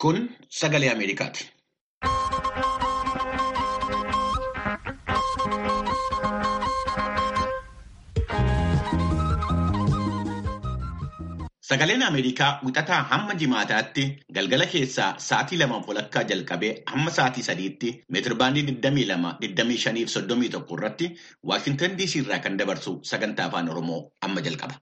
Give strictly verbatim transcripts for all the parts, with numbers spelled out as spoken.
Kun sagalee Ameerikaati. Sagaleen Ameerikaa wixataa hamma jimaataatti galgala keessaa sa'aatii lamaaf walakkaa jalqabee hamma sa'aatii sadiitti meetirbaandii digdamii lama, digdamii shanii fi soddomii tokko irratti Waashintan D C irraa kan dabarsu sagantaa afaan Oromoo amma jalqaba.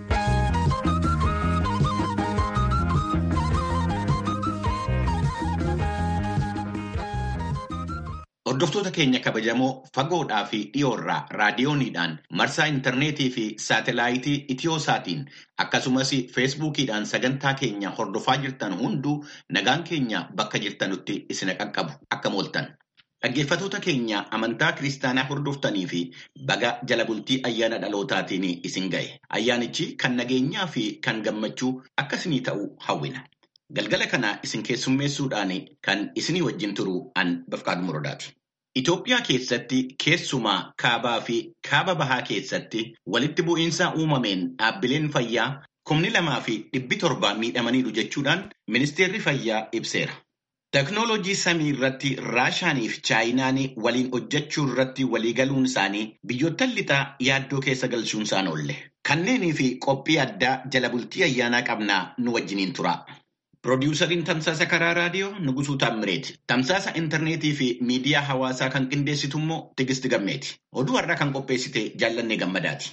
Hordoftoota keenya kabajamoo fagoodhaa fi dhiyoorraa raadiyooniidhaan marsaa intarneetii fi saatelaayitii Itiyooosaatiin akkasumas feesbuukiidhaan sagantaa keenya hordofaa jirtan hunduu nagaan keenya bakka jirtanutti isin qaqqabu akka mooltan. Dhaggeeffatoota keenya amantaa kiristaanaa hordoftanii fi baga jala bultii ayyaana dhalootaatiin isin ga'e. Ayyaanichi kan nageenyaa fi kan gammachuu akkasinii ta'uu hawwina. Galgala kana isin keessummeessuudhaan kan isinii wajjin turu an Bafqaaduu Muradaati. Itoophiyaa keessatti keessumaa kaabaa fi kaaba bahaa keessatti walitti bu'iinsa uumameen dhaabbileen fayyaa kumni lamaa fi dhibbi torba miidhamaniiru jechuudhaan ministeerri fayyaa ibseera. Teknoolojii samii irratti Raashaanii fi Chaayinaan waliin hojjechuu irratti waliigaluun isaanii biyyoottan lixaa yaaddoo keessa galchuun isaan oolle. Kanneenii fi qophii addaa jala bultii ayyaanaa qabnaa nu wajjiniin tura. Piroodyuusariin Tamsaasa Karaa Raadiyoo Nugusuu Taammireeti. Tamsaasa intarneetii fi miidiyaa hawaasaa kan qindeessitu immoo Tigisti Gammeeti. Oduu har'aa kan qopheessite Jaallannee Gammadaati.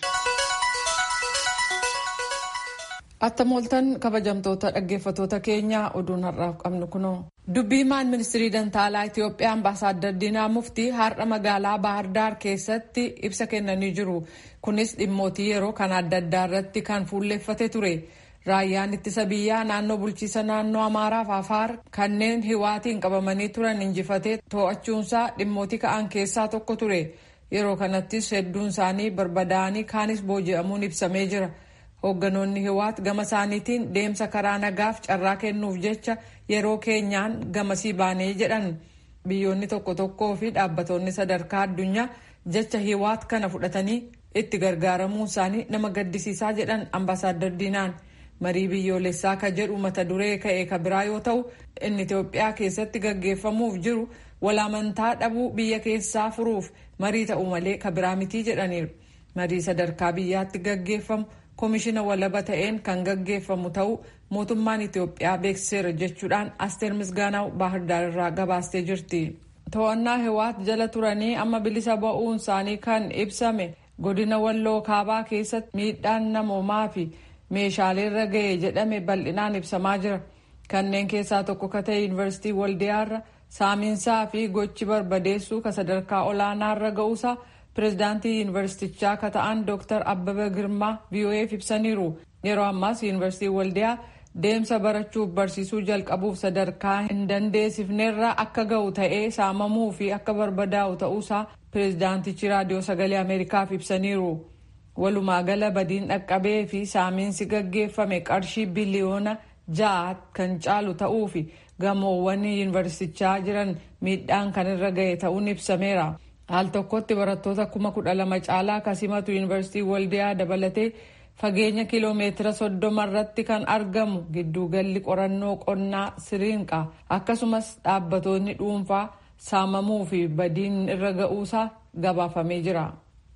Attam ooltan kabajamtoota dhaggeeffatoota keenya oduun har'aaf qabnu kunoo. Dubbii himaan ministirii Dantaalaa Itoophiyaa Ambaasaadder Diinaa Muftii har'a magaalaa Baahir Daar keessatti ibsa kennanii jiru. Kunis dhimmootii yeroo kan adda addaa irratti kan fuulleeffate ture. Raayyaan ittisa biyyaa naannoo bulchiisa naannoo Amaaraa fi Afaar kanneen hiwaatiin qabamanii turan injifatee to'achuunsaa dhimmootii ka'an keessaa tokko ture. Yeroo kanattis hedduun isaanii barbadaa'anii kaanis booji'amuun ibsamee jira. Hoogganoonni hiwaat gama isaaniitiin deemsa karaa nagaaf carraa kennuuf jecha yeroo keenyaan gamasii baanee jedhan. Biyyoonni tokko tokkoo fi dhaabbattoonni sadarkaa addunyaa jecha hiwaat kana fudhatanii itti gargaaramuun isaanii nama gaddisiisaa jedhan Ambaasaadder Diinaan. Marii biyyoolessaa ka jedhu mata duree ka'e ka biraa yoo ta'u inni Itoophiyaa keessatti gaggeeffamuuf jiru walamantaa dhabuu biyya keessaa furuuf marii ta'u malee ka biraa mitii jedhaniiru. Marii sadarkaa biyyaatti gaggeeffamu koomishina walaba ta'een kan gaggeeffamu ta'uu mootummaan Itoophiyaa beeksiseera jechuudhaan Asteer Misgaanaw Baahir Daar irraa gabaastee jirti. To'annaa hiwaat jala turanii amma bilisa ba'uun isaanii kan ibsame godina Walloo Kaabaa keessatti miidhaan namoomaa fi meeshaalee irra ga'e jedhame bal'inaan ibsamaa jira. Kanneen keessaa tokko ka ta'e Yuunivarsiitii Waldiyaarra saamiinsaa fi gochi barbadeessuu ka sadarkaa olaanaarra ga'uusaa pireezidaantii yuunivarsiitichaa ka ta'an Dooktar Abbabaa Girmaa V O Eef ibsaniiru. Yeroo ammaas Yuunivarsiitii Waldiyaa deemsa barachuuf barsiisuu jalqabuuf sadarkaa hin dandeessifneerra akka ga'u ta'ee saamamuu fi akka barbadaa'u ta'uusaa pireezidaantichi raadiyoo sagalee Ameerikaaf ibsaniiru. Walumaa gala badiin dhaqqabee fi saamiinsi gaggeeffame qarshii biliyoona ja'a kan caalu ta'uu fi gamoowwan yuunivarsiitichaa jiran miidhaan kan irra ga'e ta'uun ibsameera. Al tokkotti barattoota kuma kudha lama caalaa kasimatu yuunivarsiitii Waldiyaa dabalatee fageenya kiloomeetira soddoma irratti kan argamu gidduugalli qorannoo qonnaa Siriinqa akkasumas dhaabbattoonni dhuunfaa saamamuu fi badiin irra ga'uusaa gabaafamee jira.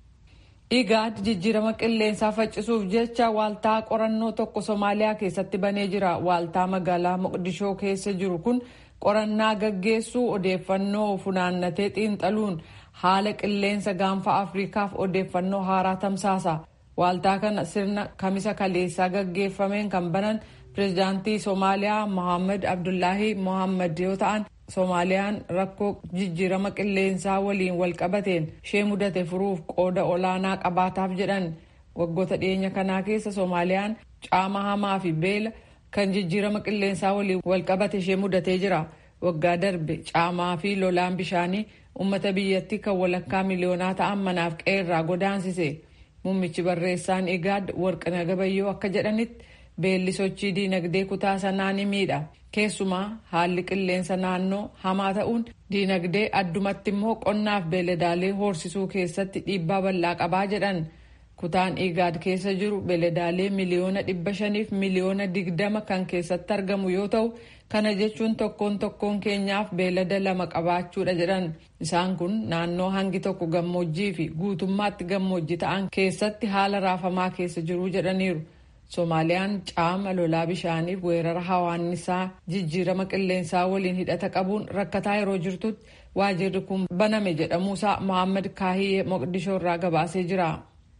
Igaad jijjiirama qilleensaa faccisuuf jecha waaltaa qorannoo tokko Somaaliyaa keessatti banee jira. Waaltaa magaalaa Moqdishoo keessa jiru kun qorannaa gaggeessuu odeeffannoo funaannatee xiinxaluun haala qilleensa gaanfa Afriikaaf odeeffannoo haaraa tamsaasa. Waaltaa kana sirna kamisa kaleessaa gaggeeffameen kan banan pireezidaantii Somaaliyaa Mohaammed Abdullaahi Mohaammed yoo ta'an Soomaaliyaan rakkoo jijjiirama qilleensaa waliin walqabateen ishee mudate furuuf qooda olaanaa qabaataaf jedhan. Waggoota dhiyeenya kanaa keessa Soomaaliyaan caama hamaa fi beela kan jijjiirama qilleensaa waliin walqabate ishee mudatee jira. Waggaa darbe caamaa fi lolaan bishaanii uummata biyyattii kan walakkaa miliyoonaa ta'an manaaf qe'eerraa godaansise. Muummichi barreessaan Igaad Warqinaa Gabayyoo akka jedhanitti beelli sochii diinagdee kutaa sanaa ni miidha. Keessumaa haalli qilleensa naannoo hamaa ta'uun diinagdee addumatti immoo qonnaaf beeladaalee horsiisuu keessatti dhiibbaa bal'aa qabaa jedhan. Kutaan Igaad keessa jiru beeladaalee miliyoona dhibba shaniif miliyoona digdama kan keessatti argamu yoo ta'u Kana jechuun tokkoon tokkoon keenyaaf beelada lama qabaachuudha jedhan. Isaan kun naannoo hangi tokko gammoojjii fi guutummaatti gammoojjii ta'an keessatti haala raafamaa keessa jiru jedhaniiru. Soomaaliyaan caama lolaa bishaaniif weerara hawaannisaa jijjiirama qilleensaa waliin hidhata qabuun rakkataa yeroo jirtutti waajirri kun baname jedhamuusaa Mohaammed Kaahiyee Moqdishoo irraa gabaasee jira.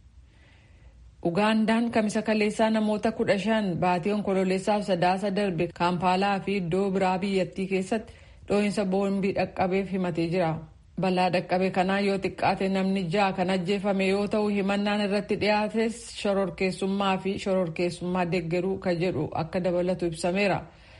Ugaandaan kamisa kaleessaa namoota kudha shan baatii onkololeessaaf sadaasa darbe Kaampaalaa fi iddoo biraa biyyattii keessatti dhoohinsa boombii dhaqqabeef himatee jira. Balaa dhaqqabe kanaa yoo xiqqaate namni ja'a kan ajjeefame yoo ta'u himannaan irratti dhiyaates shororkeessummaa fi shororkeessummaa deeggaruu kan jedhu akka dabalatu ibsameera.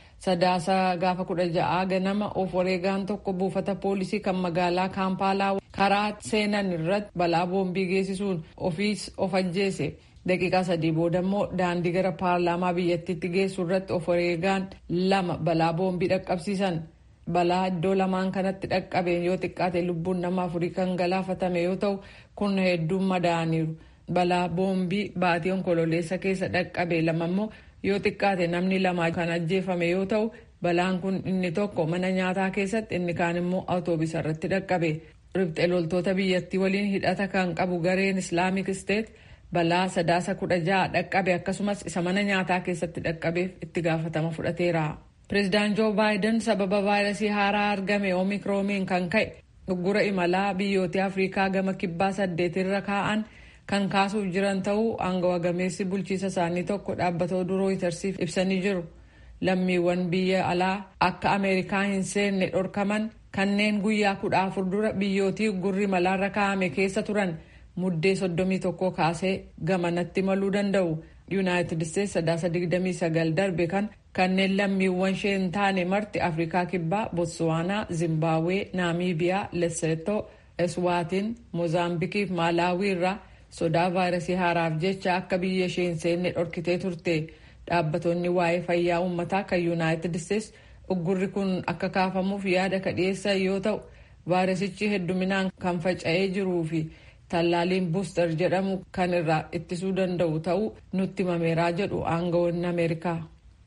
Sadaasa gaafa kudha ja'aa ganama of wareegaan tokko buufata poolisii kan magaalaa Kaampaalaa karaa seenan irratti balaa boombii geessisuun ofiis of ajjeese. Daqiiqaa sadii booda immoo daandii gara paarlaamaa biyyattiitti geessu irratti of wareegaan lama balaa boombii dhaqqabsiisan. Balaa iddoo lamaan kanatti dhaqqabeen yoo xiqqaate lubbuun nama afurii kan galaafatame yoo ta'u kun hedduun madaa'aniiru. Balaa boombii baatii onkololeessa keessa dhaqqabe lama immoo yoo xiqqaate namni lama kan ajjeefame yoo ta'u balaan kun inni tokko mana nyaataa keessatti inni kaan immoo awutoobisa irratti dhaqqabe. Riphxee loltoota biyyattii waliin hidhata kan qabu gareen Islaamik Isteet balaa sadaasa kudha ja'a dhaqqabe akkasumas isa mana nyaataa keessatti dhaqqabeef itti gaafatama fudhateera. Pireezidaant Joo Baayiden sababa vaayirasii haaraa argame Oomikiroomiin kan ka'e uggura imalaa biyyoota Afrikaa gama kibbaa saddeetirra kaa'an kan kaasuuf jiran ta'uu aangawa gameessi bulchiisa isaanii tokko dhaabbata oduu Rooyitersiif ibsanii jiru. Lammiiwwan biyya alaa akka Ameerikaa hin seenne dhorkaman kanneen guyyaa kudha afur dura biyyootii uggurri imalaarra kaa'ame keessa turan muddee soddomii tokko kaasee gamanatti maluu danda'u. Yuunaayitid Isteetsi sadaasa digdamii sagal darbe kan kanneen lammiiwwan ishee hin taane marti Afrikaa kibbaa, Botswaanaa, Zimbaabuwee, Naamiibiyaa, Leseetoo, Eswaatiin, Moozaambiikii fi Maalaawii irraa sodaa vaayirasii haaraaf jecha akka biyya ishee hin seenne dhorkitee turte. Dhaabbattoonni waa'ee fayyaa uummataa kan Yuunaayitid Isteetsi uggurri kun akka kaafamuuf yaada ka dhiyeessan yoo ta'u vaayirasichi hedduminaan kan faca'ee jiruu fi tallaaliin buustar jedhamu kan irraa ittisuu danda'u ta'uu nutti himameeraa jedhu aangawoonni Ameerikaa.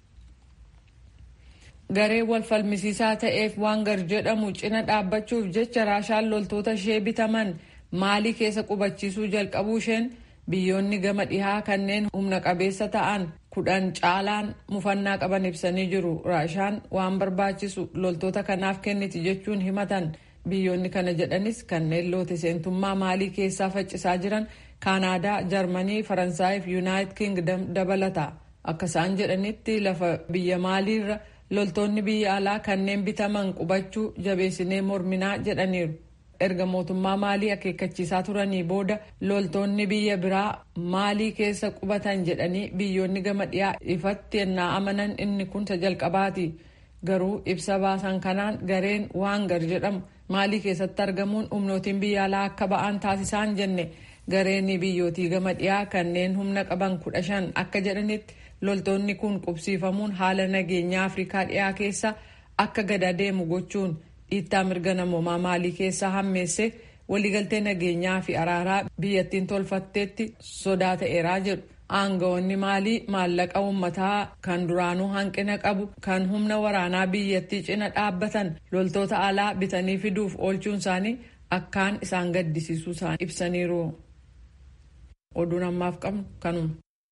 Garee wal falmisiisaa ta'eef Waangar jedhamu cina dhaabbachuuf jecha Raashaan loltoota ishee bitaman Maalii keessa qubachiisuu jalqabuu isheen biyyoonni gama dhihaa kanneen humna qabeessa ta'an kudhan caalaan mufannaa qaban ibsanii jiru. Raashaan waan barbaachisu loltoota kanaaf kenniti jechuun himatan. Biyyoonni kana jedhanis kanneen loote seentummaa Maalii keessaa faccisaa jiran Kaanaadaa, Jarmanii, Faransaayii fi Yuunaayitid Kingdom dabalata. Akka isaan jedhanitti lafa biyya Maaliirra loltoonni biyya alaa kanneen bitaman qubachuu jabeessinee morminaa jedhaniiru. Erga mootummaa Maalii akeekkachiisaa turanii booda loltoonni biyya biraa Maalii keessa qubatan jedhanii biyyoonni gama dhiyaa ifatti ennaa amanan inni kun isa jalqabaati. Garuu ibsa baasan kanaan gareen Waangar jedhamu Maalii keessatti argamuun humnootiin biyya alaa akka ba'an taasisaan jenne. Gareen biyyootii gama dhiyaa kanneen humna qaban kudha shan akka jedhanitti loltoonni kun qubsiifamuun haala nageenyaa Afrikaa dhiyaa keessa akka gad deemu gochuun dhiittaa mirga namoomaa Maalii keessaa hammeesse waliigaltee nageenyaa fi araaraa biyyattiin tolfatteetti sodaa ta'eeraa jedhu. Aangawoonni Maalii maallaqa uummataa kan duraanuu hanqina qabu kan humna waraanaa biyyattii cina dhaabbatan loltoota alaa bitanii fiduuf oolchuun isaanii akkaan isaan gaddisiisuu isaanii ibsaniiru. Oduun ammaaf qabnu kanuma.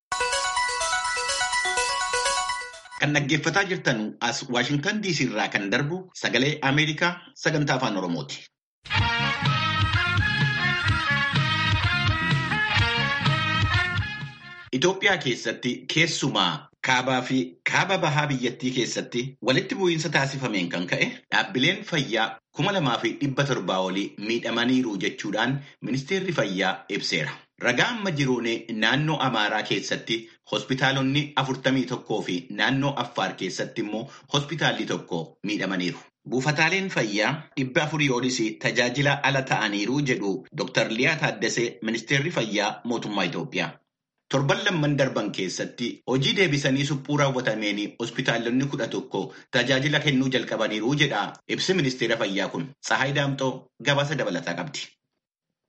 Kan dhaggeeffataa jirtan as Waashingtan D C irraa kan darbu sagalee Ameerikaa sagantaa afaan Oromooti. Itoophiyaa keessatti keessumaa kaabaa fi kaaba bahaa biyyattii keessatti walitti bu'iinsa taasifameen kan ka'e dhaabbileen fayyaa kuma lamaa fi dhibba torbaa olii miidhamaniiru jechuudhaan ministeerri fayyaa ibseera. Ragaa amma jiruun naannoo Amaaraa keessatti hospitaalonni afurtamii tokkoo fi naannoo Affaar keessatti immoo hospitaalli tokko miidhamaniiru. Buufataaleen fayyaa dhibba afurii olis tajaajila ala ta'aniiru jedhu Dooktar Liyaa Taaddasee ministeerri fayyaa mootummaa Itoophiyaa. Torban lamman darban keessatti hojii deebisanii suphuu raawwatameen hospitaalonni kudha tokko tajaajila kennuu jalqabaniiru jedha ibsi ministeera fayyaa kun. Tsahaay Daamxoo gabaasa dabalataa qabdi.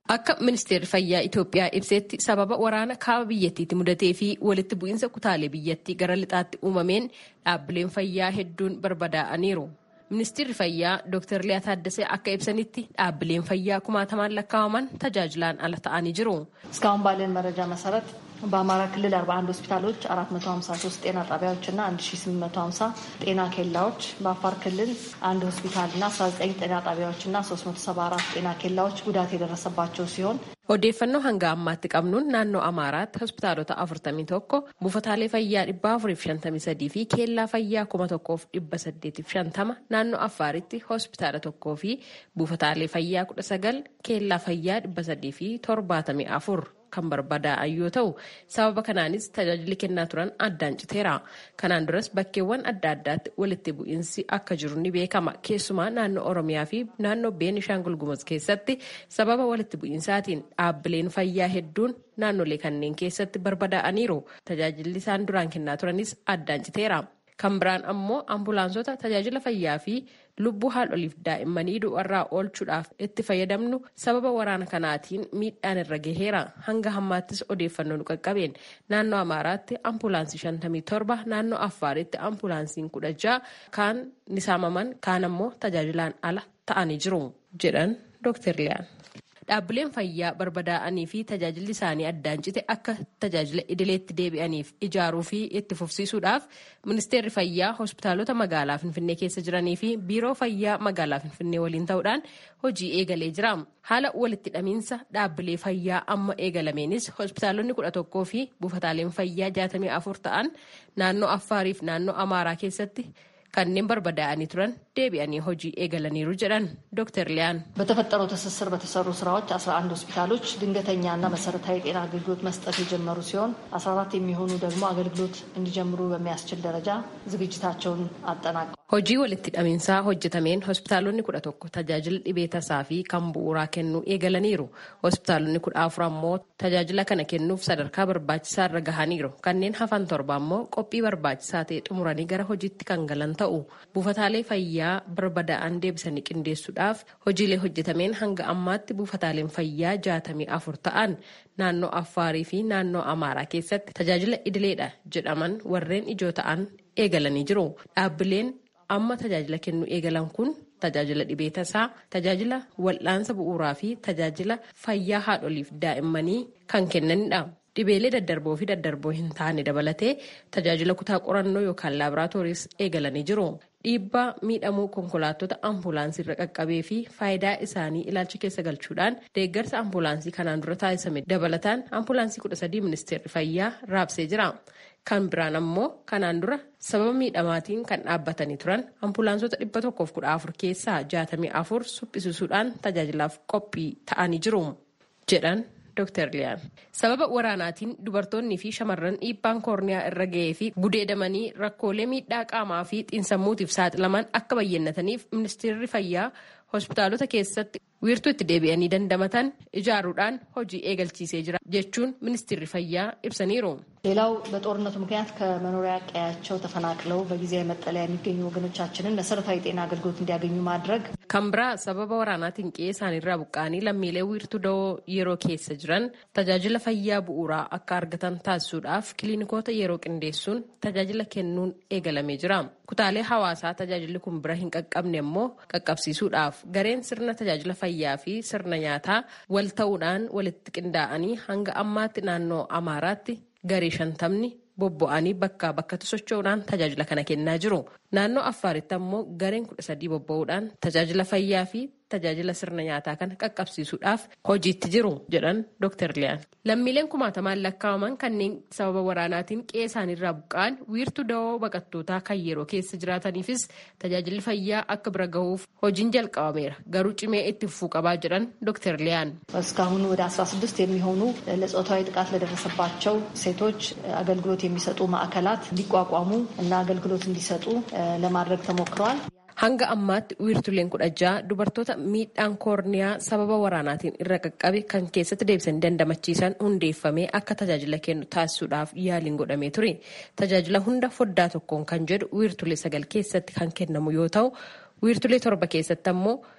Akka ministeerri fayyaa Itoophiyaa ibsetti sababa waraana kaaba biyyattiitti mudatee fi walitti bu'iinsa kutaalee biyyattii gara lixaatti uumameen dhaabbileen fayyaa hedduun barbadaa'aniiru. Ministeerri fayyaa Dooktar Liyaa Taaddasee akka ibsanitti dhaabbileen fayyaa kumaatamaan lakkaa'aman tajaajilaan ala ta'anii jiru. እስካሁን ባለን መረጃ መሰረት በአማራ ክልል አርባ አንድ ሆስፒታሎች አራት መቶ ሀምሳ ሶስት ጤና ጣቢያዎችና አንድ ሺህ ስምንት መቶ ሀምሳ ጤና ኬላዎች፣ በአፋር ክልል አንድ ሆስፒታልና አስራ ዘጠኝ ጤና ጣቢያዎችና ሶስት መቶ ሰባ አራት ጤና ኬላዎች ጉዳት የደረሰባቸው ሲሆን odeeffannoo hanga ammaatti qabnuun naannoo Amaaraatti hospitaalota afurtamii tokko, buufataalee fayyaa dhibba afuriif shantamii sadii fi keellaa fayyaa kuma tokkoof dhibba saddeetiif shantama, naannoo Affaaritti hospitaala tokkoo fi buufataalee fayyaa kudha sagal, keellaa fayyaa dhibba sadii fi torbaatamii afur kan barbadaa'an yoo ta'u, sababa kanaanis tajaajilli kennaa turan addaan citeera. Kanaan duras bakkeewwan adda addaatti walitti bu'iinsi akka jiru ni beekama. Keessumaa naannoo Oromiyaa fi naannoo Beenishaangul Gumuz keessatti sababa walitti bu'iinsaatiin dhaabbileen fayyaa hedduun naannolee kanneen keessatti barbadaa'aniiru. Tajaajilli isaan duraan kennaa turanis addaan citeera. Kan biraan ammoo ambulaansota tajaajila fayyaa fi lubbuu haadholiif daa'immanii du'arraa oolchuudhaaf itti fayyadamnu sababa waraana kanaatiin miidhaan irra gaheera. Hanga hammaattis odeeffannoo nu qaqqabeen naannoo Amaaraatti ambulaansii shantamii torba, naannoo Affaaritti ambulaansiin kudha ja'a kaan ni saamaman, kaan ammoo tajaajilaan ala ta'anii jiru jedhan Dooktar Liyaan. Dhaabbileen fayyaa barbadaa'anii fi tajaajilli isaanii addaan cite akka tajaajila idileetti deebi'aniif ijaaruu fi itti fufsiisuudhaaf ministeerri fayyaa hospitaalota magaalaa Finfinnee keessa jiranii fi biiroo fayyaa magaalaa Finfinnee waliin ta'uudhaan hojii eegalee jira. Haala walitti hidhamiinsa dhaabbilee fayyaa amma eegalameenis hospitaalonni kudha tokkoo fi buufataaleen fayyaa jaatamii afur ta'an naannoo Affaarii fi naannoo Amaaraa keessatti kanneen barbadaa'anii turan deebi'anii hojii eegalaniiru jedhan ዶክተር ሊያን በተፈጠረው ትስስር በተሰሩ ስራዎች አስራ አንድ ሆስፒታሎች ድንገተኛና መሰረታዊ ጤና አገልግሎት መስጠት የጀመሩ ሲሆን አስራ አራት የሚሆኑ ደግሞ አገልግሎት እንዲጀምሩ በሚያስችል ደረጃ ዝግጅታቸውን አጠናቀዋል። hojii walitti hidhamiinsaa hojjetameen hospitaalonni kudha tokko tajaajila dhibee tasaa fi kan bu'uuraa kennuu eegalaniiru. Hospitaalonni kudha afur ammoo tajaajila kana kennuuf sadarkaa barbaachisaa irra gahaniiru. Kanneen hafan torba ammoo qophii barbaachisaa ta'e xumuranii gara hojiitti kan galan ta'u. Buufataalee fayyaa barbadaa'an deebisanii qindeessuudhaaf hojiilee hojjetameen hanga ammaatti buufataaleen fayyaa jaatamii afur ta'an naannoo Affaarii fi naannoo Amaaraa keessatti tajaajila idileedha jedhaman warreen ijoo ta'an eegalanii jiru. Dhaabbileen amma tajaajila kennuu eegalan kun tajaajila dhibee tasaa, tajaajila wal'aansa bu'uuraa fi tajaajila fayyaa haadholiif daa'immanii kan kennanidha. Dhibeelee daddarboo fi daddarboo hin taane dabalatee tajaajila kutaa qorannoo yookaan laaboraatooris eegalanii jiru. Dhiibbaa miidhamuu konkolaattota ambulaansii irra qaqqabee fi faayidaa isaanii ilaalcha keessa galchuudhaan deeggarsa ambulaansii kanaan dura taasisame dabalataan ambulaansii kudha sadii ministeerri fayyaa raabsee jira. Kan biraan ammoo kanaan dura sababa miidhamaatiin kan dhaabbatanii turan ambulaansota dhibba tokkoof kudha afur keessaa jaatamii afur suphisuudhaan tajaajilaaf qophii ta'anii jiru jedhan ዶክተር ሊያን sababa waraanaatiin dubartoonni fi shamarran dhiibbaan koorniyaa irra ga'ee fi gudeedamanii rakkoolee miidhaa qaamaa fi xiinsammuutiif saaxilaman akka bayyannataniif ministeerri fayyaa hospitaalota keessatti wiirtuu itti deebi'anii dandamatan ijaaruudhaan hojii eegalchiisee jira jechuun ministeerri fayyaa ibsaniiru. ሌላው በጦርነቱ ምክንያት ከመኖሪያ ቀያቸው ተፈናቅለው በጊዜያዊ መጠለያ የሚገኙ ወገኖቻችንን መሰረታዊ ጤና አገልግሎት እንዲያገኙ ማድረግ kan biraa sababa waraanaatiin qe'ee isaaniirraa buqqa'anii lammiilee wiirtuu da'oo yeroo keessa jiran tajaajila fayyaa bu'uuraa akka argatan taasisuudhaaf kiliinikoota yeroo qindeessuun tajaajila kennuun eegalamee jira. Kutaalee hawaasaa tajaajilli kun bira hin qaqqabne immoo qaqqabsiisuudhaaf gareen sirna tajaajila fayyaa fi sirna nyaataa wal ta'uudhaan walitti qindaa'anii hanga ammaatti naannoo Amaaraatti garee shantamni bobba'anii bakkaa bakkatti socho'uudhaan tajaajila kana kennaa jiru. Naannoo Affaaritti ammoo gareen kudha sadii bobba'uudhaan tajaajila fayyaa fi tajaajila sirna nyaataa kana qaqqabsiisuudhaaf hojiitti jiru jedhan ዶክተር ሊያን lammiileen kumaatamaan lakkaa'aman kanneen sababa waraanaatiin qe'ee isaaniirraa buqqa'an wiirtuu da'oo baqattootaa kan yeroo keessa jiraataniifis tajaajilli fayyaa akka bira gahuuf hojiin jalqabameera garuu cimee itti fufuu qabaa jedhan ዶክተር ሊያን እስካሁን ወደ አስራ ስድስት የሚሆኑ ለጾታዊ ጥቃት ለደረሰባቸው ሴቶች አገልግሎት የሚሰጡ ማዕከላት እንዲቋቋሙ እና አገልግሎት እንዲሰጡ ለማድረግ ተሞክሯል። hanga ammaatti wiirtuleen kudha ja'a dubartoota miidhaan koorniyaa sababa waraanaatiin irra qaqqabe kan keessatti deebisanii dandamachiisan hundeeffamee akka tajaajila kennu taasisuudhaaf yaaliin godhamee ture. Tajaajila hunda foddaa tokkoon kan jedhu wiirtulee sagal keessatti kan kennamu yoo ta'u wiirtulee torba keessatti ammoo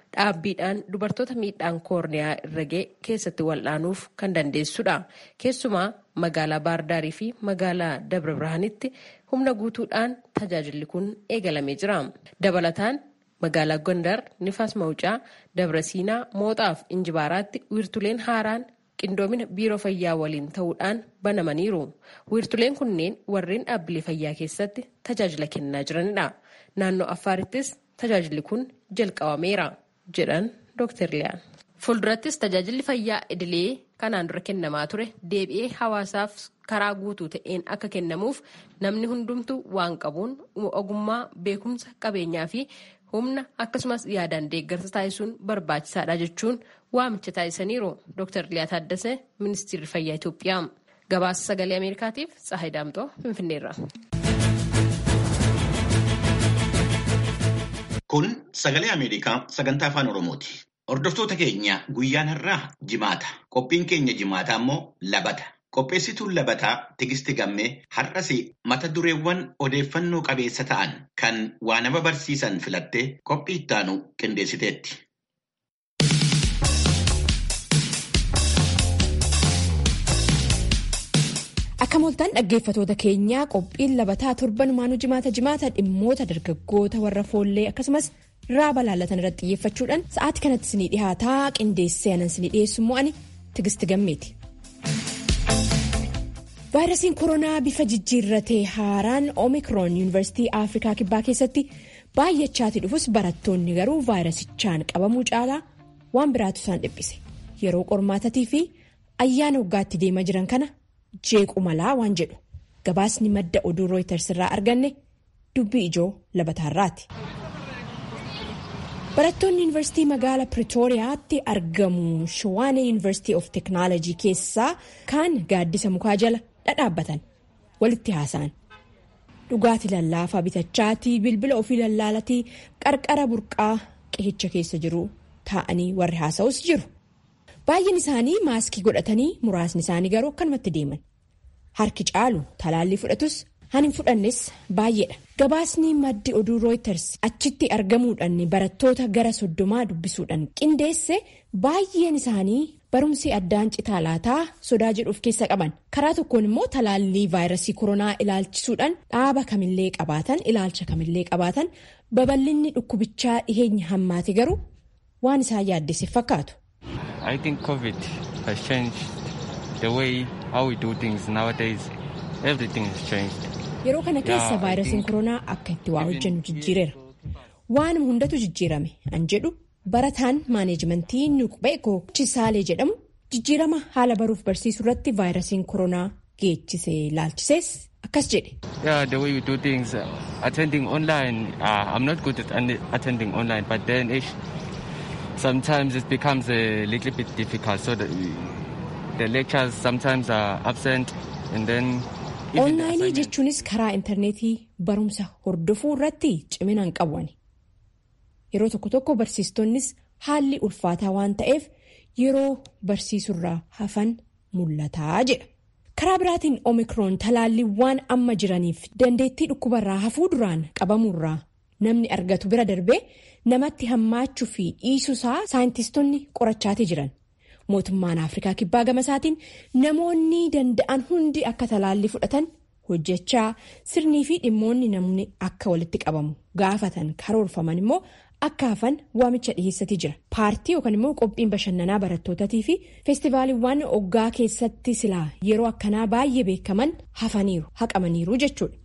dhaabbiidhaan dubartoota miidhaan koorniyaa irra ga'e keessatti wal'aanuuf kan dandeessudha. Keessumaa magaalaa Baardaarii fi magaalaa Dabra Birhaanitti humna guutuudhaan tajaajilli kun eegalamee jira. Dabalataan magaalaa Gondar, Nifaas Mawucaa, Dabra Siinaa, Mooxaa fi Injibaaraatti wiirtuleen haaraan qindoomina biiroo fayyaa waliin ta'uudhaan banamaniiru. Wiirtuleen kunneen warreen dhaabbilee fayyaa keessatti tajaajila kennaa jiranidha. Naannoo Affaarittis tajaajilli kun jalqabameera jedhan Dooktar Liyaan. Fuuldurattis tajaajilli fayyaa idilee kanaan dura kennamaa ture deebi'ee hawaasaaf karaa guutuu ta'een akka kennamuuf namni hundumtuu waan qabuun ogummaa, beekumsa, qabeenyaa fi humna akkasumas yaadaan deeggarsa taasisuun barbaachisaadha jechuun waamicha taasisaniiru. Dooktar Liyaa Taaddasee, Ministeerri Fayyaa Itoophiyaa. Gabaasa Sagalee Ameerikaatiif Tsahaay Daamtoo, Finfinneerra. Kun Sagalee Ameerikaa sagantaa afaan Oromooti. Hordoftoota keenya guyyaan har'aa jimaata. Qophiin keenya jimaataa immoo labata. Qopheessituun labataa Tigisti Gammee har'as mata dureewwan odeeffannoo qabeessa ta'an kan waa nama barsiisan filattee qophii ittaanu qindeessiteetti. Akka mooltaan dhaggeeffatoota keenyaa qophiin labataa torbanumaanuu jimaata jimaata dhimmoota dargaggoota warra foollee akkasumas raaba laallatan irratti xiyyeeffachuudhaan sa'aatii kanatti isinii dhihaataa qindeessee anan isinii dhiyeessu immoo ani Tigisti Gammeeti. Vaayirasiin koronaa bifa jijjiirratee haaraan Omikroon Yuunivarsiitii Afrikaa Kibbaa keessatti baay'achaatii dhufus barattoonni garuu vaayirasichaan qabamuu caalaa waan biraatu isaan dhiphise. Yeroo qormaatatii fi ayyaana waggaatti deemaa jiran kana jeequ malaa waan jedhu gabaasni madda oduu Reuters irraa arganne dubbii ijoo labataarraati. Barattoonni Yuunivarsiitii magaalaa Pretooriyaatti argamu Shawaanee Yuunivarsiitii of Teeknooloojii keessaa kaan gaaddisa mukaa jala dhadhaabbatan walitti haasa'an. Dhugaatii lallaafaa bitachaatii bilbila ofii lallaalatii qarqara burqaa qihicha keessa jiru taa'anii warri haasa'us jiru. Baay'een isaanii maaskii godhatanii muraasni isaanii garuu akkanumatti deeman. Harki caalu talaallii fudhatus hani fudhannes baay'eedha. Gabaasni maddi oduu Reuters achitti argamuudhaan barattoota gara soddomaa dubbisuudhaan qindeesse baay'een isaanii barumsi addaan citaa laataa sodaa jedhuuf keessa qaban. Karaa tokkoon immoo talaallii vaayirasii koronaa ilaalchisuudhaan dhaaba kamillee qabaatan ilaalcha kamillee qabaatan babal'inni dhukkubichaa dhiheenya hammaate garuu waan isaan yaaddesse fakkaatu. I think COVID has changed the way how we do things nowadays. Everything has changed. Yeroo kana keessa vaayirasiin koronaa akka itti waa hojjennu jijjiireera. Waan hundatu jijjiirame an jedhu barataan maaneejmentii Nuqbeekoo Chisaalee jedhamu jijjiirama haala baruuf barsiisuu irratti vaayirasiin koronaa geechisee laalchisees akkas jedhe. Yeah, the way we do things, uh, attending online, uh, I'm not good at attending online, but then it, sometimes it becomes a little bit difficult. So the, the lectures sometimes are absent and then... Onlaayinii jechuunis karaa intarneetii barumsa hordofuu irratti ciminaan qabuani. Yeroo tokko tokko barsiistonnis haalli ulfaataa waan ta'eef yeroo barsiisurraa hafan mul'ataa jedha. Karaa biraatiin Omikroon talaalliiwwan amma jiraniif dandeettii dhukkubarraa hafuu duraan qabamuurraa namni argatu bira darbee namatti hammaachuu fi dhiisuusaa saayintistoonni qorachaatii jiran. Mootummaan Afrikaa Kibbaa gamasaatiin namoonni danda'an hundi akka talaallii fudhatan hojjechaa sirnii fi dhimmoonni namni akka walitti qabamu gaafatan karoorfaman immoo akka hafan waamicha dhiheessatii jira. Paartii yookaan immoo qophiin bashannanaa barattootatii fi feestivaaliiwwan oggaa keessatti silaa yeroo akkanaa baay'ee beekaman hafaniiru haqamaniiru jechuudha.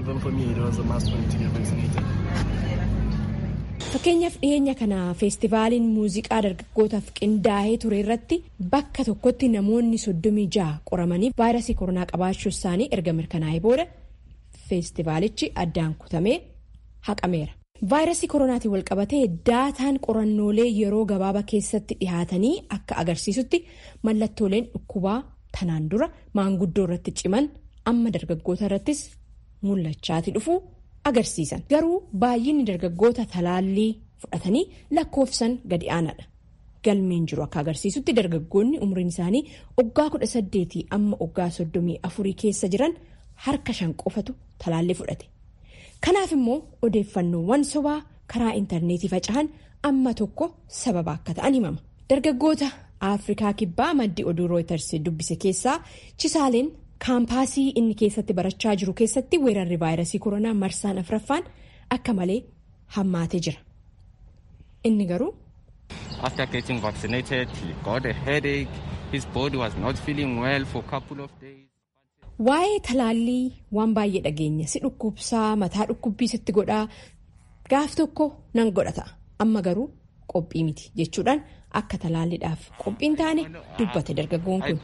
Fakkeenyaaf dhiyeenya kana feestivaaliin muuziqaa dargaggootaaf qindaa'ee ture irratti bakka tokkotti namoonni soddomii jaha qoramanii vaayirasii koronaa qabaachuu isaanii erga mirkanaa'ee booda feestivaalichi addaan kutamee haqameera. Vaayirasii koronaatiin walqabatee daataan qorannoolee yeroo gabaabaa keessatti dhihaatanii akka agarsiisutti mallattooleen dhukkubaa tanaan dura maanguddoo irratti ciman amma dargaggoota irrattis mul'achaati dhufu. Agarsiisan garuu baay'inni dargaggoota talaallii fudhatanii lakkoofsan gadi aanaadha. Galmeen jiru akka agarsiisutti dargaggoonni umriin isaanii oggaa kudha saddeetii amma oggaa soddomii afurii keessa jiran harka shan qofatu talaallii fudhate. Kanaaf immoo odeeffannoowwan sobaa karaa intarneetii faca'an amma tokko sababa akka ta'an himama. Dargaggoota Afrikaa kibbaa maddi oduu Reuters dubbise keessaa Chisaaleen kaampaasii inni keessatti barachaa jiru keessatti weerarri vaayirasii koronaa marsaan afraffaan akka malee hammaatee jira. Inni garuu. After getting vaccinated, he got a headache. His body was not feeling well for a couple of days. Waa'ee talaallii waan baay'ee dhageenya si dhukkubsaa mataa dhukkubbii sitti godhaa gaaf tokko nan godhata amma garuu qophii miti jechuudhaan akka talaalliidhaaf qophiin taane dubbate dargaggoon kun.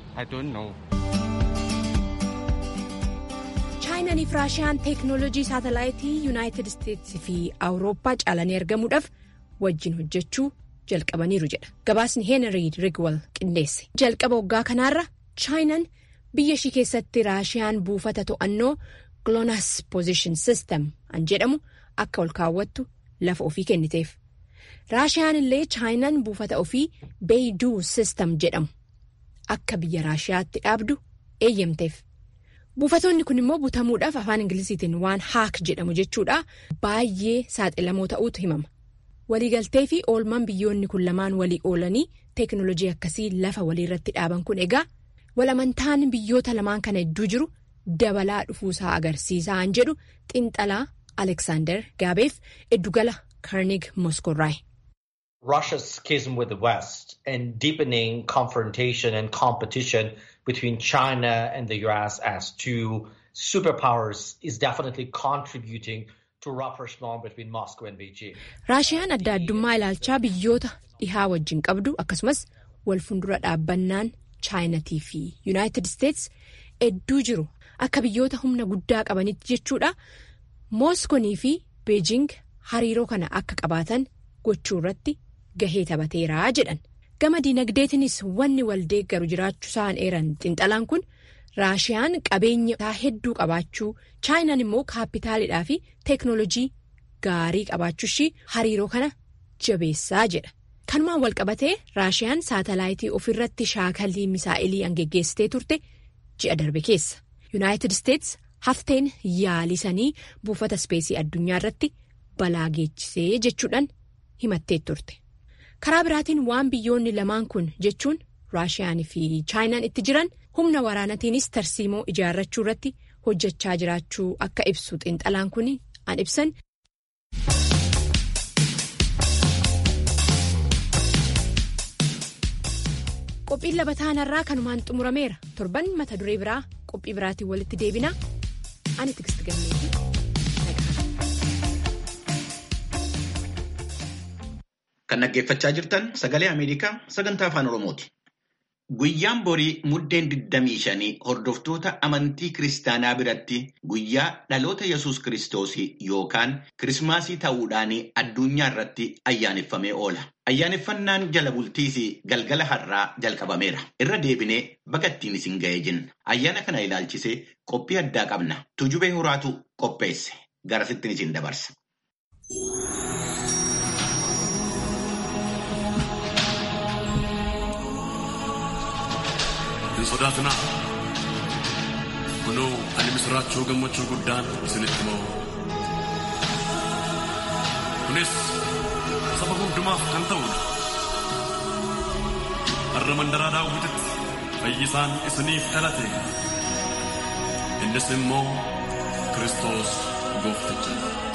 Chaayinaan fi Raashiyaan teeknooloojii saatalaayitii Yuunaayitid Isteetsii fi Awurooppaa caalanii argamuudhaaf wajjin hojjechuu jalqabaniiru jedha. Gabaasni Heenrii Rigwal qindeesse. Jalqaba waggaa kanaarra Chaayinaan biyya ishii keessatti Raashiyaan buufata to'annoo GLONASS Position System an jedhamu akka ol kaawwattu lafa ofii kenniteef. Raashiyaan illee Chaayinaan buufata ofii Beidou System jedhamu akka biyya Raashiyaatti dhaabdu eeyyamteef. Buufatoonni kun immoo butamuudhaaf afaan Ingilisiitiin waan haak jedhamu jechuudha baay'ee saaxilamoo ta'uutu himama. Waliigaltee fi oolmaan biyyoonni kun lamaan walii oolanii teeknooloojii akkasii lafa waliirratti dhaaban kun egaa walamantaan biyyoota lamaan kana hedduu jiru dabalaa dhufuusaa agarsiisaa an jedhu xinxalaa Alexander Gaabeef Eddugala Carnegie Moscow. Russia's schism with the West and deepening confrontation and competition between China and the U S as two superpowers is definitely contributing to rapprochement between Moscow and Beijing. Raashiyaan adda addummaa ilaalchaa biyyoota dhihaa wajjin qabdu akkasumas wal fuuldura dhaabbannaan Chaayinatii fi Yuunaayitid Isteets hedduu jiru akka biyyoota humna guddaa qabanitti jechuudha. Moskoonii fi Beijing hariiroo kana akka qabaatan gochuu irratti gahee taphateeraa jedhan. Gama diinagdeetinis wanni wal deeggaru jiraachuu isaan eeran xinxalaan kun Raashiyaan qabeenya hedduu qabaachuu Chaayinaan immoo kaapitaalidhaa fi teeknooloojii gaarii qabaachuu ishii hariiroo kana jabeessaa jedha. Kanumaan wal qabatee Raashiyaan saatalaayitii ofirratti shaakallii misaa'ilii angeggeessitee turte ji'a darbe keessa. Yuunaayitid Isteets hafteen yaalisanii buufata ispeesii addunyaa irratti balaa geechisee jechuudhaan himattee turte. Karaa biraatiin waan biyyoonni lamaan kun jechuun Raashiyaan fi Chaayinaan itti jiran humna waraanatiinis tarsiimoo ijaarrachuu irratti hojjechaa jiraachuu akka ibsu xinxalaan kun an ibsan. Qophiin labataanarraa kanumaan xumurameera. Torban mata duree biraa qophii biraatiin walitti deebina. Ani Tigisti Gammeetii. Kan dhaggeeffachaa jirtan sagalee Ameerikaa sagantaa afaan Oromooti. Guyyaan borii muddeen digdamii shanii hordoftoota amantii kiristaanaa biratti guyyaa dhaloota Yesuus Kiristoos yookaan Kirismaasii ta'uudhaan addunyaa irratti ayyaaneffamee oola. Ayyaaneffannaan jala bultiis galgala har'aa jalqabameera. Irra deebinee baga ittiin isin ga'ee jenna. Ayyaana kana ilaalchisee qophii addaa qabna. Tujubee Horaatu qopheesse. Garasittiin isin dabarsa. Sodaatina kunoo ani misiraachuu gammachuu guddaan isinitti himu. Kunis saba hundumaaf kan ta'udha. Har'a mandaraa Daawititti fayyisaan isiniif dhalate. Innis immoo Kiristoos goofticha.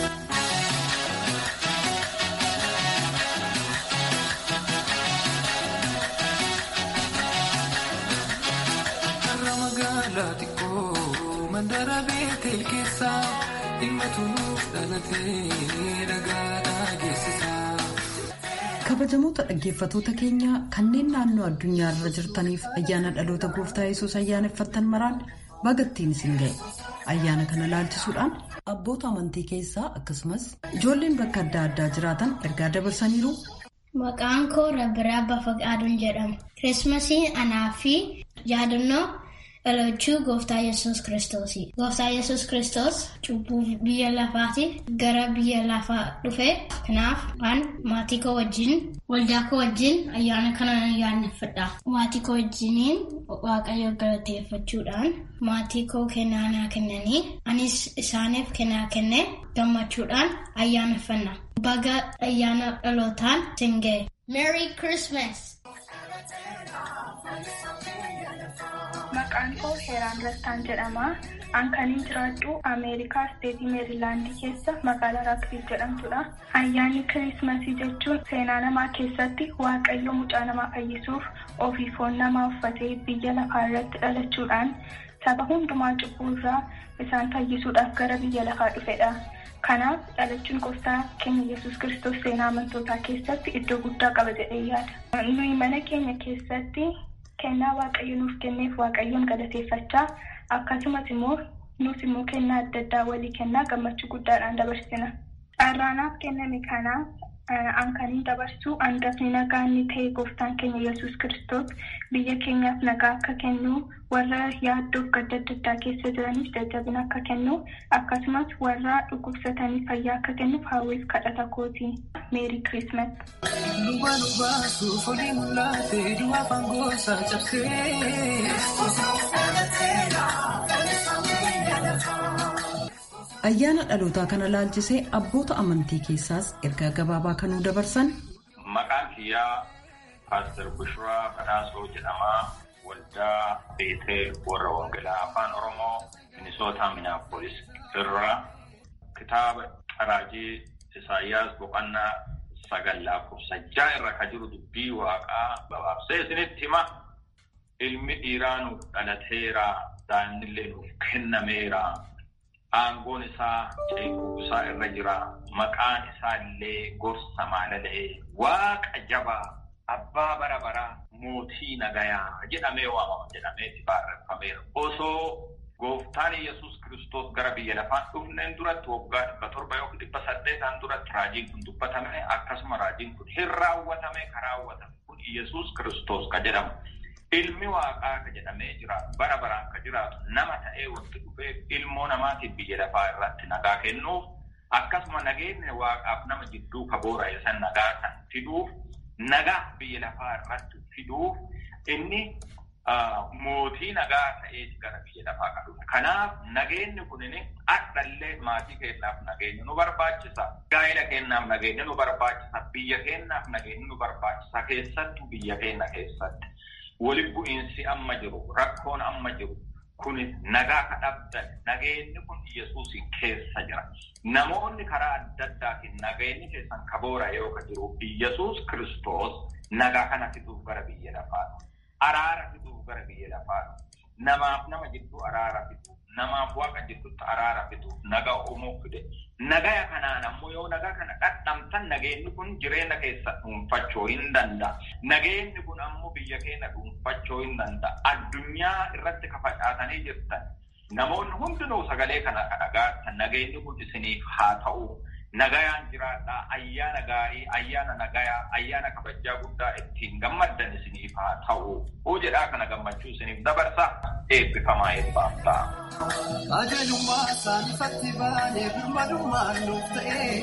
Mandara beetel keessa dhimmatuluuf dhalatee dhagaadhaa geessisa. Kabajamoota dhaggeeffatoota keenya kanneen naannoo addunyaa irra jirtaniif ayyaana dhaloota gooftaa Yesuus ayyaaneffattan maraan bagattiin isin ga'e. Ayyaana kana ilaalchisuudhaan abboota amantii keessaa akkasumas ijoolleen bakka adda addaa jiraatan ergaa dabarsaniiru. Maqaan koo Rabbiraa Abbaa Faqaaduun jedhama. Kirismasiin anaa fi yaadannoo dhalachuu gooftaa Yesuus Kiristoos. Gooftaa Yesuus Kiristoos cubbuu biyya lafaatiif gara biyya lafaa dhufe. Kanaaf waan maatii koo wajjin waldaa koo wajjin ayyaana kana ayyaaneffadha. Maatii koo wajjiniin Waaqayyo galateeffachuudhaan maatii koo kennaa naa kennanii anis isaaniif kennaa kenne gammachuudhaan ayyaaneffanna. Baga ayyaana dhalootaan isin ga'e. Merry Christmas! Maqaan koo Heeraan Rastaan jedhama. An kanin jiraadhu Ameerikaa Steetii Meerilaandii keessa magaalaa Raakvil jedhamtudha. Ayyaanni Kiriismasii jechuun seenaa namaa keessatti Waaqayyo mucaa namaa fayyisuuf ofii foon namaa uffatee biyya lafaa irratti dhalachuudhaan saba hundumaa cubbuu irraa isaan fayyisuudhaaf gara biyya lafaa dhufedha. Kanaaf dhalachuun gooftaa keenya Yesuus Kiristoos seenaa amantootaa keessatti iddoo guddaa qaba jedhee yaada. Nuyi mana keenya keessatti kennaa Waaqayyo nuuf kenneef Waaqayyoon galateeffachaa akkasumas immoo nus immoo kennaa adda addaa walii kennaa gammachuu guddaadhaan dabarsina. Carraanaaf kenname kanaaf an kanin dabarsu hangafni nagaa inni ta'e gooftaan keenya Yesuus Kiristoos biyya keenyaaf nagaa akka kennu warra yaaddoof gadda adda addaa keessa jiraniif jajjabina akka kennu akkasumas warra dhukkubsatanii fayyaa akka kennuuf hawwiif kadhata kooti. Merry Christmas. Ayyaana dhalootaa kana laalchisee abboota amantii keessaas ergaa gabaabaa kanuu dabarsan. Maqaan kiyyaa Paaster Bushraa Badhaasoo jedhama. Waldaa Beeteel warra Wangeelaa Afaan Oromoo Minisootaa Minaapolis irraa kitaaba Raajii Isaayyaas boqonnaa sagal lakkoofsa ja'a irra kan jiru dubbii Waaqaa gabaabsee isinitti hima. Ilmi dhiiraa nuuf dhalateera, daa'imnillee nuuf kennameera. Aangoon isaa ceekuu isaa irra jira. Maqaan isaa illee gorsa maalala'ee Waaqa jabaa abbaa bara baraa mootii nagayaa jedhamee waamama jedhamee itti barreeffameera. Osoo gooftaan Yesuus Kiristoos gara biyya lafaan dhufneen duratti waggaa dhibba torba yookiin dhibba saddeetaan duratti raajiin kun dubbatame akkasuma raajiin kun hin raawwatame ka raawwatame kun Yesuus Kiristoos ka jedhamu. Ilmi Waaqaa ka jedhamee jiraatu bara baraan ka jiraatu nama ta'ee wanti dhufee ilmoo namaatiif biyya lafaa irratti nagaa kennuuf akkasuma nageenya Waaqaaf nama jidduu ka boora'e san nagaa kan fiduuf nagaa biyya lafaa irratti fiduuf inni mootii nagaa ta'ee gara biyya lafaa ka dhufe. Kanaaf nageenyi kun adhallee maatii keenyaaf nageenya nu barbaachisa. Gaa'ela keenyaaf nageenya nu barbaachisa. Biyya keenyaaf nageenya nu barbaachisa. Keessattuu biyya keenya keessatti. Waliin bu'iinsi amma jiru, rakkoon amma jiru, kun nagaa ka dhabdan, nageenyi kun Yesuusin keessa jira. Namoonni karaa adda addaatiin nageenyi keessan ka boora'e yoo ka jiru, Yesuus Kiristoos nagaa kana fiduuf gara biyya lafaa, araara fiduuf gara biyya lafaa, namaaf nama jidduu araara fiduuf, namaaf Waaqa jidduutti araara fiduuf, nagaa uumuuf fide. Nagaa kanaan ammoo yoo nagaa kana dhadhamtan nageenyi kun jireenya keessa dhuunfachuu hin danda'a. Nageenyi kun ammoo biyya keenya dhuunfachuu hin danda'a. Addunyaa irratti ka facaatanii jirtan namoonni hundinuu sagalee kana dhagaatan nageenyi kun isiniif haa ta'u. Nagayaan jiraadhaa ayyaana gaarii, ayyaana nagayaa, ayyaana kabajaa guddaa ittiin gammaddan isiniif haa ta'u. Hoo jedhaa kana gammachuu isiniif dabarsa eebbifamaa eebbaaf ta'a. Ajaa'ilummaa saanifatti baanee birmadummaan nuuf ta'ee.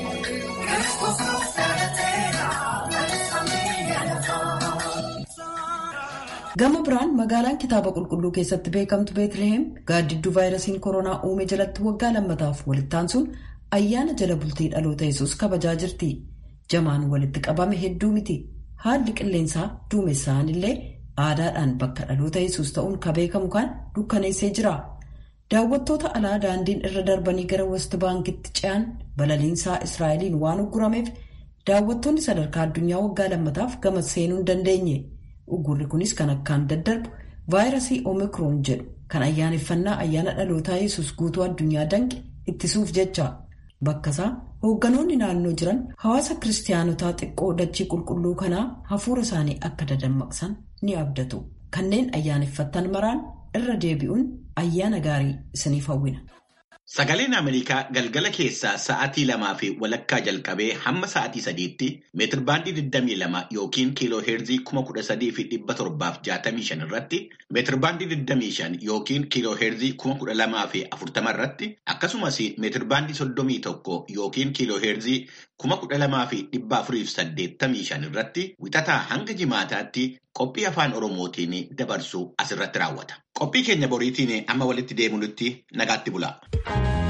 Gama biraan magaalaan kitaaba qulqulluu keessatti beekamtu Beetliheem gaaddidduu vaayirasiin koronaa uume jalatti waggaa lammataaf walittaan sun ayyaana jala bultii dhaloota Yesuus kabajaa jirti. Jamaan walitti qabame hedduu miti. Haalli qilleensaa duumessaan illee aadaadhaan bakka dhaloota Yesuus ta'uun ka beekamu kan dukkaneessee jira. Daawwattoota alaa daandiin irra darbanii gara West Baankitti ce'an balaliinsaa Israa'eliin waan uggurameef daawwattoonni sadarkaa addunyaa waggaa lammataaf gama seenuu hin dandeenye. Uggurri kunis kan akkaan daddarbu vaayirasii Omikroon jedhu kan ayyaaneffannaa ayyaana dhalootaa Yesuus guutuu addunyaa danqe ittisuuf jecha. Bakka isaa hoogganoonni naannoo jiran hawaasa kiristaanotaa xiqqoo dachii qulqulluu kanaa hafuura isaanii akka dadammaqsan ni abdatu. Kanneen ayyaaneffattan maraan irra deebi'uun ayyaana gaarii isiniif hawwina. Sagaleen Ameerikaa galgala keessaa sa'aatii lamaa fi walakkaa jalqabee hamma sa'aatii sadiitti meetirbaandii digdamii lama yookiin kiiloo heerzii kuma kudha sadii fi dhibba torbaaf jaatamii shan irratti, meetirbaandii digdamii shan yookiin kiiloo heerzii kuma kudha lamaa fi afurtama irratti, akkasumas meetirbaandii soddomii tokko yookiin kiiloo heerzii kuma kudha lamaa fi dhibba afurii fi saddeettamii shan irratti wixataa hanga jimaataatti qophii afaan Oromootiin dabarsu asirratti raawwata. Qophii keenya boriitiin amma walitti deemuutti nagaatti bulaa.